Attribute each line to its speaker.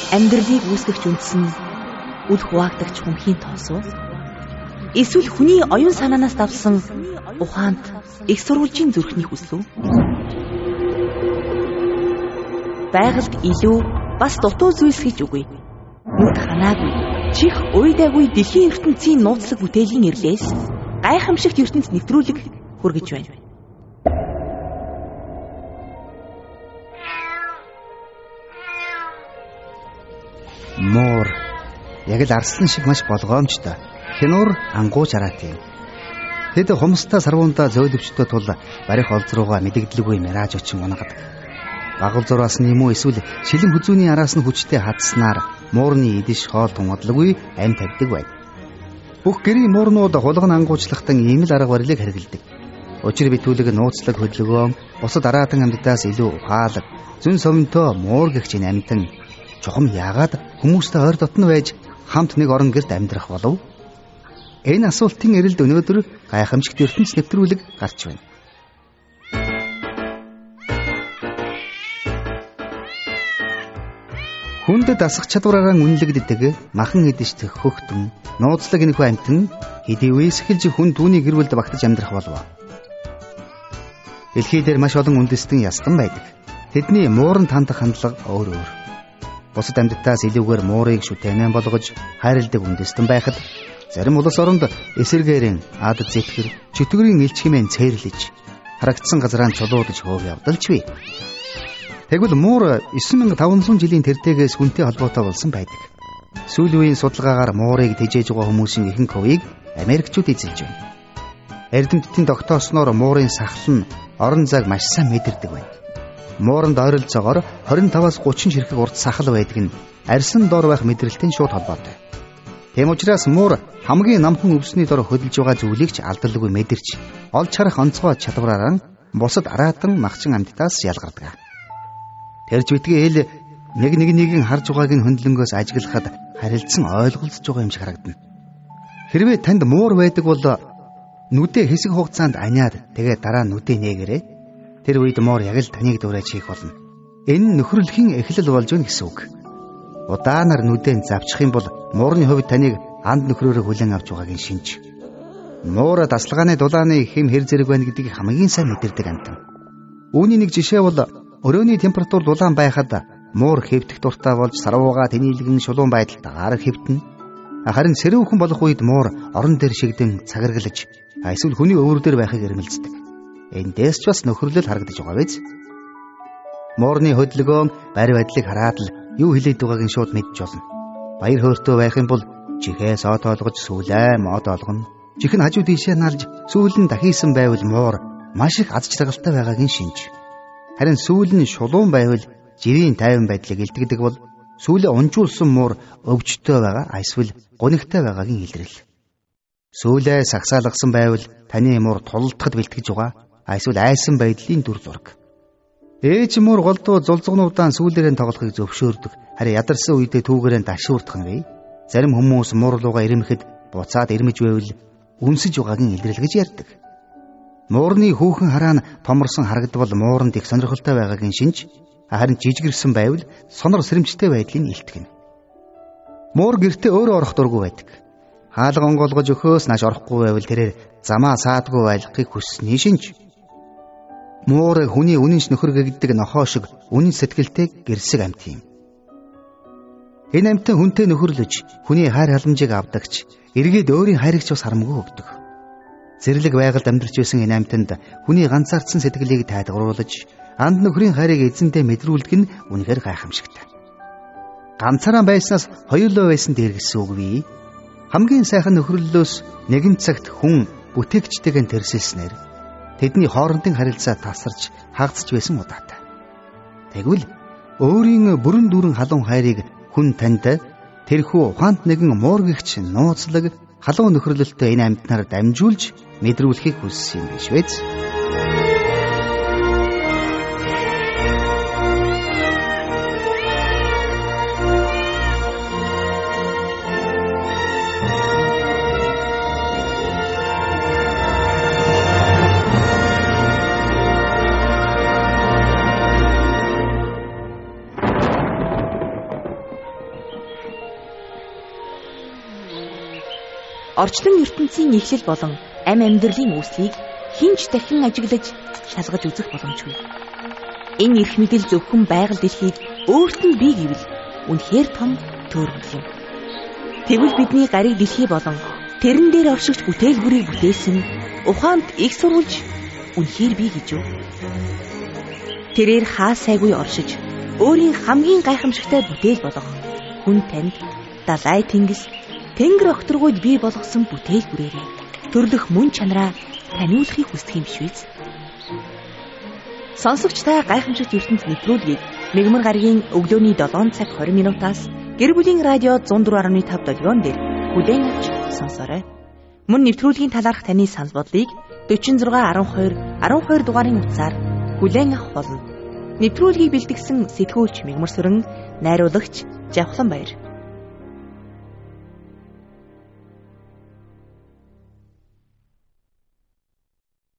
Speaker 1: Амьдралыг үүсгэж үндсэн үл хуваагдагч хүмхийн тоосоо эсвэл хүний оюун санаанаас давсан ухаанд их сурвалжийн зүрхний хүслүү байгальд илүү бас дутуу зүйлс гэж үгүй. Нүд ханаагүй чих уйдаагүй дэлхийн ертөнцийн нууцлаг бүтээлийн ирлээс гайхамшигт ертөнц нэвтрүүлэг хүргэж байна.
Speaker 2: Муур яг л арслан шиг маш болгоомжтой. Хянуур ангууч араат юм. Тэд хумстай сарвундаа зөөлөвчтэй тул барих олз руугаа мэдэгдлгүй мираж очин унагадаг. Багал зураас нь юм уу эсвэл шилэн хүзүүний араас нь хүчтэй хадснаар муурны идэж хоолтон одлоггүй амь тавьдаг байна. Бүх гэрийн муурнууд хулган ангуучлахтан ийм л арга барилыг хэрэгэлдэг. Учир битүүлэг нууцлаг хөдөлгөөн бусад араатан амьтдаас илүү ухаалаг зүн совинтой муур гэгч амьтан чухам яагаад хүмүүстэй ойр дотно байж хамт нэг орон гэрт амьдрах болов? Энэ асуултын эрэлд өнөөдөр гайхамшигт ертөнц нэвтрүүлэг гарч байна. Хүнд дасах чадвараараа үнэлэгддэг махан идэж хөхтөн нууцлаг энэхүү амьтан хэдий үеэс эхэлж хүн түүний гэр бүлд багтаж амьдрах болов. Дэлхий дээр маш олон үндэстэн ястан байдаг. Тэдний мууран тандах хандлага өөр өөр. Бусад амьтдаас илүүгээр муурыг шүтэнэн болгож хайрладаг үндэстэн байхад зарим улс оронд эсэргээрэн ад зэтгэр чөтгөрийн элч хэмээн цээрлэж харагдсан газраа чулуудж хөөг явдалч бий. Тэгвэл муур 9500 жилийн тэртэгээс хүнтэй холбоотой болсон байдаг. Сүүлийн үеийн судалгаагаар муурыг тэжээж байгаа хүмүүсийн ихэнх хувийг Америкчууд эзэлж байна. Эрдэмтдийн тогтоосноор муурын сахал нь орон зайг маш сайн мэдэрдэг байна. Мууранд ойролцоогоор 25-аас 30 ширхэг урт сахал байдаг нь арьсан дор байх мэдрэлтийн шууд холбоотой. Тэм учраас муур хамгийн намхан өвсний дор хөдөлж байгаа зүйлийг ч алдалгүй мэдэрч олж харах онцгой чадвараараа бусад араатан махчин амьтдаас ялгардаг. Тэрж битгий хэл нэг-нэгийг харж байгааг нь хөндлөнгөөс ажиглахад харилцсан ойлголцож байгаа юм шиг харагдана. Хэрвээ танд муур байдаг бол нүдээ хэсэг хугацаанд аниад тэгээд дараа нүдээ нээгээрэй. Тэр үед муур яг л таныг дуурайж хийх болно. Энэ нөхөрлөхийн эхлэл болж байна гэсэн үг. Удаанаар нүдэн завчих юм бол муурны хувьд таныг анд нөхрөөрөө хүлээн авч байгаагийн шинж. Муур дасгалгааны дулааны хэм хэр зэрэг байна гэдгийг хамгийн сайн мэдэрдэг амтан. Үүний нэг жишээ бол өрөөний температур дулаан байхад муур хэвтэх дуртай болж сарвууга тэнийлгэн шулуун байдалтайгаар хэвтэнэ. Харин сэрүүхэн болох үед муур орон дээр шигдэн цагаргалж эсвэл хүний өвөр дээр байхыг эрмэлздэг. Эндээс ч бас нөхөрлөл харагдаж байгаа биз? Муурны хөдөлгөөн барь байдлыг хараад л юу хэлээд байгааг нь шууд мэдж болно. Баяр хөөртэй байх юм бол чихээс от олгож сүүлээ мод олгоно. Чих нь хажуу тийшээ налж сүүл нь дахисан байвал муур маш их аз жаргалтай байгааг нь шинж. Харин сүүл нь шулуун байвал жирийн тайван байдлыг илтгэдэг бол сүүлээ унжуулсан муур өвчтөй байгаа эсвэл гунигтай байгааг нь илрэл. Сүүлээ сагсаалгасан байвал таны муур тулалдахад бэлтгэж байгаа эсвэл айсан байдлын дүр зураг. Ээж муур голдуу зулцгнуудаа сүүлээрээ тоглохыг зөвшөөрдөг. Харин ядарсан үедээ түүгээрээ дашуурдах нь бий. Зарим хүмүүс муур руугаа ирэмхэд буцаад ирмэж байвал үнсэж байгааг нь илэрлэгэж ярьдаг. Муурны хүүхэн хараа нь томорсон харагдвал мууранд их сонирхолтой байгааг нь шинж. Харин жижигэрсэн байвал сонор сэрэмжтэй байдлыг илтгэнэ. Муур гэртээ өөрөө орох дургүй байдаг. Хаалга онгоолгож өгөхөөс нааш орохгүй байвал тэрээр замаа саадгүй байлгахыг хүссний шинж. Муур хүний үнэнч нөхөр гэгддэг нохоо шиг үнэн сэтгэлтэй гэрсэг амьт юм. Энэ амьтан хүнтэй нөхөрлөж хүний хайр халамжийг авдагч эргээд өөрийн хайрагч бас харамгүй өгдөг. Зэрлэг байгальд амьдарч байсан энэ амьтанд хүний ганцаардсан сэтгэлийг тайлгаруулж анд нөхрийн хайрыг эзэндээ мэдрүүлдэг нь үнэхээр гайхамшигтай. Ганцаараа байснаас хоёулаа байсан дээр гэсэн үг бий. Хамгийн сайхан нөхөрлөлөөс нэгэн цагт хүн бүтээгчтэйгээ тэрсэлснээр тэдний хоорондын харилцаа тасарч хаагцж байсан удаатай. Тэгвэл өөрийн бүрэн дүүрэн халуун хайрыг хүн танд тэрхүү ухаанд нэгэн муур гэгч нууцлаг халуун нөхөрлөлтөй энэ амьтнаар дамжуулж мэдрүүлэхийг хүссэн юм биш үү?
Speaker 1: орчлон ертөнцийн эхлэл болон амь амьдралын үүслийг хинч дахин ажиглаж шалгаж үзэх боломжгүй. Энэ эрх мэдэл зөвхөн байгаль дэлхийг өөрт нь бий гэвэл үнэхээр том төөрөмөл юм. Тэгвэл бидний гариг дэлхий болон тэрэн дээр оршигч бүтээлбэрийг бүтээсэн ухаанд их сурвалж үнэхээр бий гэж юу? Тэрээр хаа сайгүй оршиж өөрийн хамгийн гайхамшигтай бүтээл болгох хүн танд далай тэнгис тэнгэр огторгуйд бий болгосон бүтээлбэрээрээ төрлөх мөн чанараа таниулахыг хүсдэг юм биш үү? Сонсогч та гайхамшигт ертөнц нэвтрүүлгийг Мегмар гарагийн өглөөний 7 цаг 20 минутаас гэр бүлийн радио 104.5 долгион дээр бүлээн авч сонсоорой. Мөн нэвтрүүлгийн талаарх таны санал бодлыг 46 12 12 дугаарын утсаар бүлээн авах болно. Нэвтрүүлгийг бэлтгэсэн сэтгүүлч Мегмар Сүрэн, найруулагч Жавхлан Баяр.